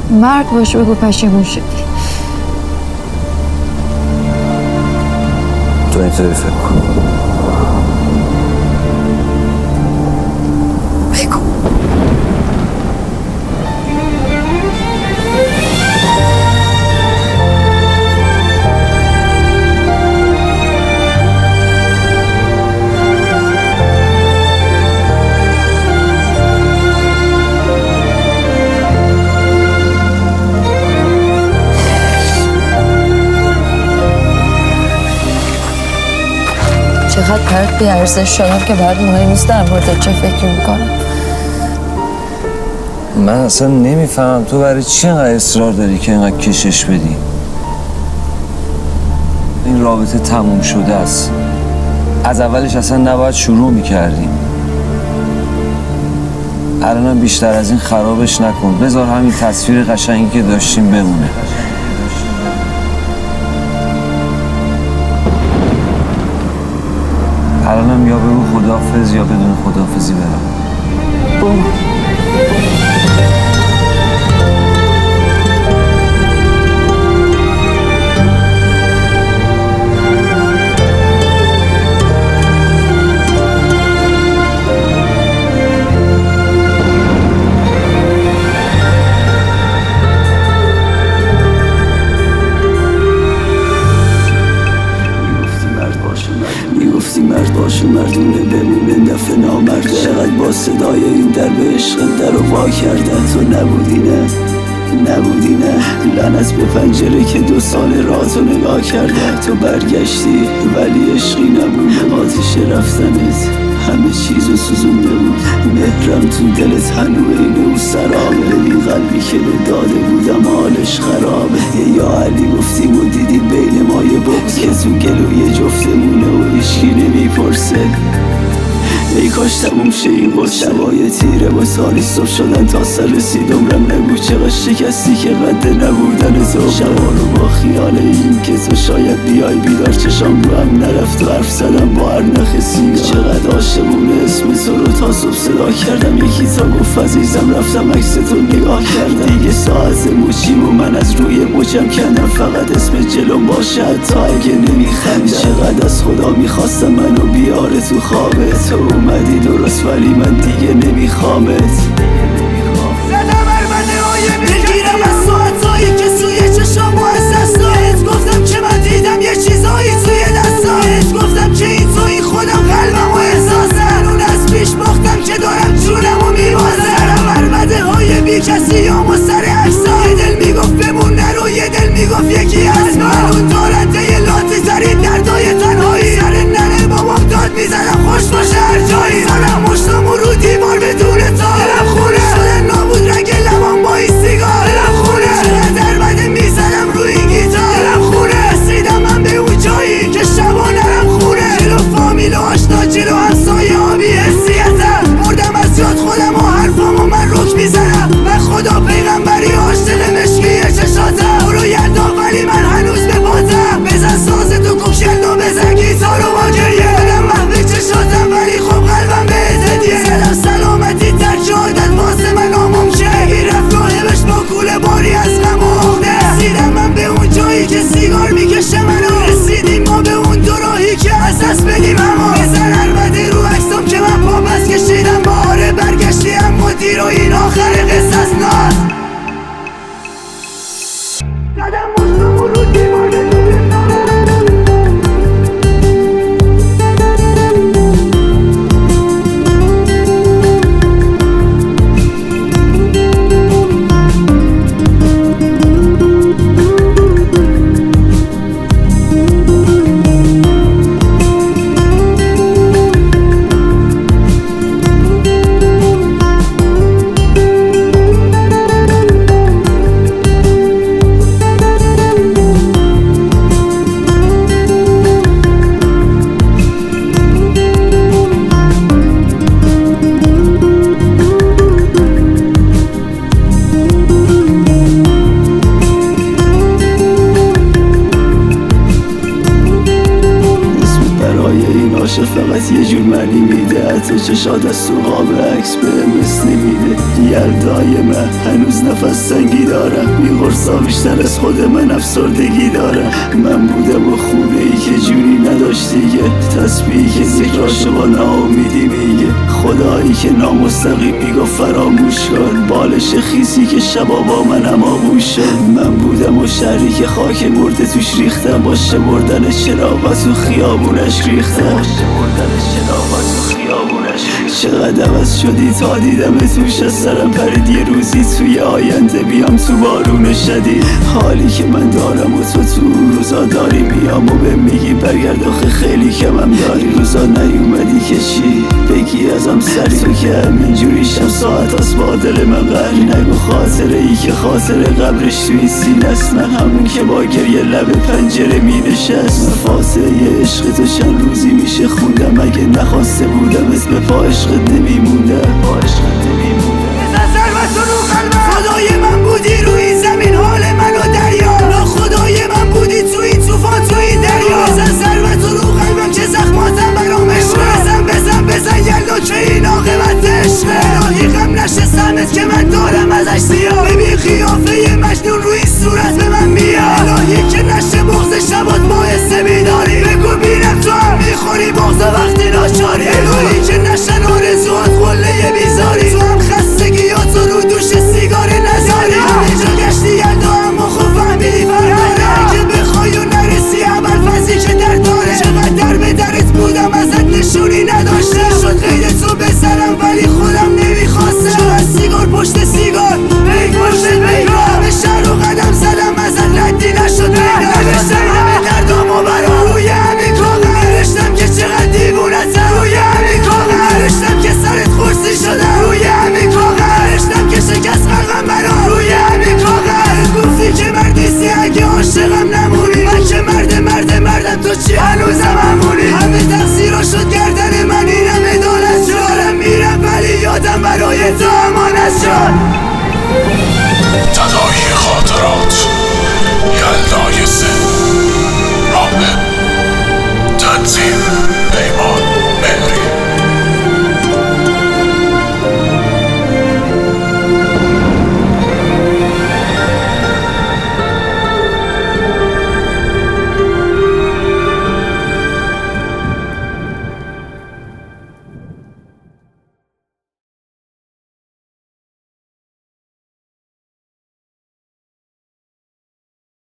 مرد باش بگو پشیمون شدی. تو اینطوری فکر کن. بگو. چقدر پرت بی ارزش شدم که بعد مهم نیست در مورد چه فکر میکنم. من اصلا نمیفهمم تو برای چی اینقدر اصرار داری که اینقدر کشش بدی؟ این رابطه تموم شده است. از اولش اصلا نباید شروع میکردیم. الانم بیشتر از این خرابش نکن. بذار همین تصویر قشنگی که داشتیم بمونه. الانم یا بگو خداحافظ یا بدون خداحافظی برم. برو. مرد باشه مردونه بمونه نفع نامرده. چقدر با صدای این در به عشق در رو وا کردن. تو نبودی نه لعنت به پنجره که 2 سال راه رو نگاه کرده. تو برگشتی ولی عشقی نبود. آتش رفتنت همه چیزو سوزونده بود. مهرم تو دلت هنو اینه و سرابه. این قلبی که به داده بودم حالش خرابه. یا علی گفتیم و دیدی بین ما یه بغض که تو گلوی جفتمونه و هیچکی نمیپرسه. ای کاش تموم شه این قد. شبای تیره با سالی صبح شدن تا سر رسید عمرم نگو چقدر شکستی که قد نبودن تو. شبا رو با خیال این که تو شاید بیای بیدار چشام رو هم نرفت و حرف زدم با هر نخ سیگار. چقدر عاشقونه اسم تو رو تا صبح صدا کردم. یکی تا گفت عزیزم رفتم عکس تو نگاه کردم. دیگه ساعت مچیم و من از روی مچم کندم. فقط اسم جلوم باشه حتی اگه نمیخندم. چقدر از خدا میخواستم منو بیاره تو خوابه. تو اومدی درست ولی من دیگه نمیخوامت. زدم ارمنه های بگیرم از ساعتایی که سوی چشام و از دستایت. گفتم که من دیدم یه چیزایی توی دستایت. گفتم که این توی خودم قلبم و احساسم. اون از پیش باختم که دارم جونم و میبازم. ارمنه های بی کسی هم و سر عکسا. یه دل میگفت بمون نرو یه دل میگفت یکی از من. اون دارنده یه لاتی ترین دردای تنهایی. سر ننه بابام داد میزنم خوش باشه هر جایی. زنم مشتم و رو دیوار بدون تا. دلم خونه شده نابود رنگ لبام با این سیگار. دلم خونه چقدر بده میزنم روی این گیتار. دلم خونه رسیدم من به اون جایی که شبا نرم خونه. جلو فامیل و آشنا جلو همسایه ها بی حسیتم. مردم از یاد خودم و حرفامو من رک میزنم. من خدا پیغمبری هاش دل مشکی چشاتم. برو یلدا ولی من هنوز به پاتم. بزن ساز تو کوکشل و بزن گیتار و با گریه. دلم محو چشاتم ولی خب قلبم بهت هدیه. زدم سلامتی ترک عادت واسه من ناممکنه. بگی رفت راهبش با کوله باری از غم و عقده. رسیدم من به اون جایی که سیگار میکشه منو. رسیدیم ما به اون دو راهی که از دست بدیم همو. بزن عربده رو عکسام که من پا پس کشیدم. باره برگشتی اما دیر و این آخر قصص نه. زدم مشتم و رو دیوار بدون تا. یه جور منی میده، حتی چشات از تو قاب عکس به مثل میده. یلدای من هنوز نفس تنگی دارم، میغرصا بیشتر از خود من افسردگی دارم. من بودم و خونه ای که جوری نداشت دیگه، تسبیحی که ذکراشو با ناامیدی میگه، خدایی که نامستقیم میگفت فراموش کن، بالش خیسی که شبا با منم آغوش شد. من بودم و شهری که خاک مرده توش ریختم، با شمردن چراغا تو خیابونش ریختم. چقدر عوض شدی تا دیدم توش از سرم پرید، یه روزی توی آینده بیام تو بارون شدید. حالی که من دارم و تو روزا داری، میام و به میگی برگرد آخه خیلی کمم داری. روزا نیومدی که چی بگی ازم سری، تو که همینجوری شب ساعت از با دل من قری. نگو خاطره ای که خاطر قبرش توی سینه است، من همون که با گریه لب پنجره می نشست. فاصله عشق تو چند روزی میشه خوندم، اگه نخواسته بودم اسم پا عشقت نمیموندم. خدای من بودی روی زمین حال منو دریا، لا خدای من بودی توی توفان توی دریا. بزن ضربت رو قلبم که زخماتم برام عشقه، بزن یلا که این عاقبت عشقه. الهی غم نشه سمت که من دارم ازش زیاد، ببین قیافه مجنون روی صورت به من میاد. الهی که نشه بغض شبات باعث بیداری، بگو بینم تو هم میخوری بغض وقتی ناچاری. الهی که نشن آرزوات قله بیزاری، تو هم خستگیاتو رو دوش سیگار نزاری. همه جا گشتی یلدا اما خوب فهمیدی فراره، اگه بخوای و نرسی عمل فضی که در داره. چقدر در به درت بودم ازت نشونی نداشته، شد قید تو بسرم ولی خودم نمیخواستم. چقدر سیگار پشت سیگار، بیگ پشت بیگ، همه شهر رو قدم زدم ازت ردی نشد پیدا. نوشتم همه دردامو برام روی همین کاغذ، نوشتم که چقدر دیوونتم روی همین کاغذ، نوشتم که سرت خورسی شدم روی همین کاغذ، نوشتم که شکست قلبم برام روی همین کاغذ. گفتی که مردیستی اگه عاشقم نمونی، من که مردم تو چی هنوزم همونی. همه تقصیرا شد گردن من، اینم عدالت شد. دارم میرم ولی یادم برای تو امانت شد. تداعی خاطرات، یلدای سه، رابط، تنظیم